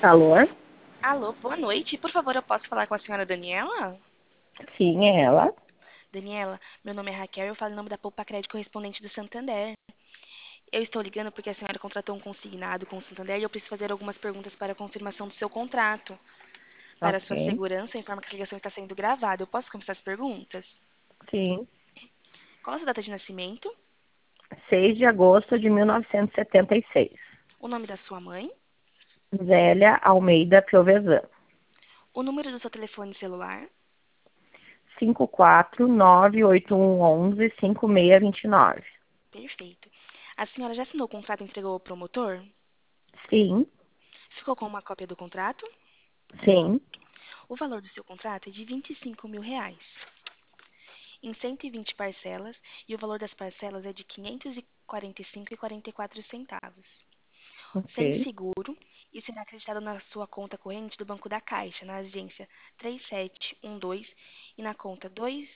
Alô? Alô, boa noite. Por favor, eu posso falar com a senhora Daniela? Sim, é ela. Daniela, meu nome é Raquel e eu falo em nome da Poupa Crédito correspondente do Santander. Eu estou ligando porque a senhora contratou um consignado com o Santander e eu preciso fazer algumas perguntas para a confirmação do seu contrato. Para a sua Ok. segurança, informa que a ligação está sendo gravada. Eu posso começar as perguntas? Sim. Qual a sua data de nascimento? 6 de agosto de 1976. O nome da sua mãe? Zélia Almeida Piovesan. O número do seu telefone celular? 54981115629. Perfeito. A senhora já assinou o contrato e entregou ao promotor? Sim, Ficou com uma cópia do contrato? sim. O valor do seu contrato é de R$ 25.000. Em 120 parcelas e o valor das parcelas é de R$ 545,44. Sem Ok. seguro e será acreditado na sua conta corrente do Banco da Caixa, na agência 3712 e na conta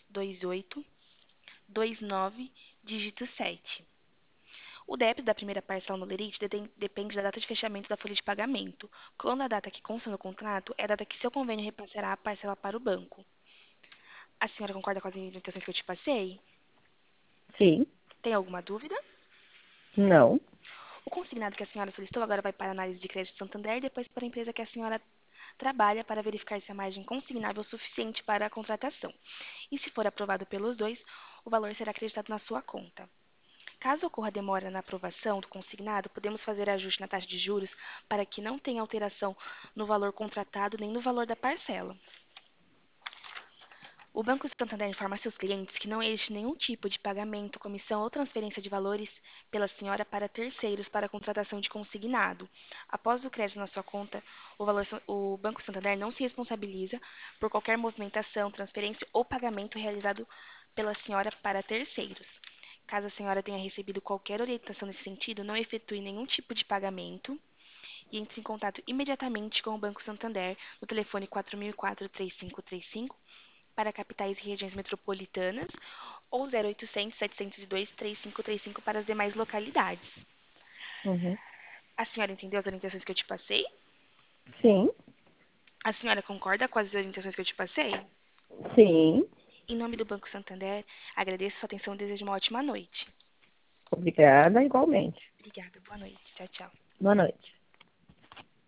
22829, dígito 7. O débito da primeira parcela no Lerite depende da data de fechamento da folha de pagamento, quando a data que consta no contrato é a data que seu convênio repassará a parcela para o banco. A senhora concorda com as indicações que eu te passei? Sim. Tem alguma dúvida? Não. O consignado que a senhora solicitou agora vai para a análise de crédito Santander e depois para a empresa que a senhora trabalha para verificar se a margem consignável é suficiente para a contratação. E se for aprovado pelos dois, o valor será acreditado na sua conta. Caso ocorra demora na aprovação do consignado, podemos fazer ajuste na taxa de juros para que não tenha alteração no valor contratado nem no valor da parcela. O Banco Santander informa a seus clientes que não existe nenhum tipo de pagamento, comissão ou transferência de valores pela senhora para terceiros para a contratação de consignado. Após o crédito na sua conta, o Banco Santander não se responsabiliza por qualquer movimentação, transferência ou pagamento realizado pela senhora para terceiros. Caso a senhora tenha recebido qualquer orientação nesse sentido, não efetue nenhum tipo de pagamento e entre em contato imediatamente com o Banco Santander no telefone 4004-3535 para capitais e regiões metropolitanas ou 0800-702-3535 para as demais localidades. Uhum. A senhora entendeu as orientações que eu te passei? Sim. A senhora concorda com as orientações que eu te passei? Sim. Em nome do Banco Santander, agradeço sua atenção e desejo uma ótima noite. Obrigada, igualmente. Obrigada, boa noite. Tchau, tchau. Boa noite.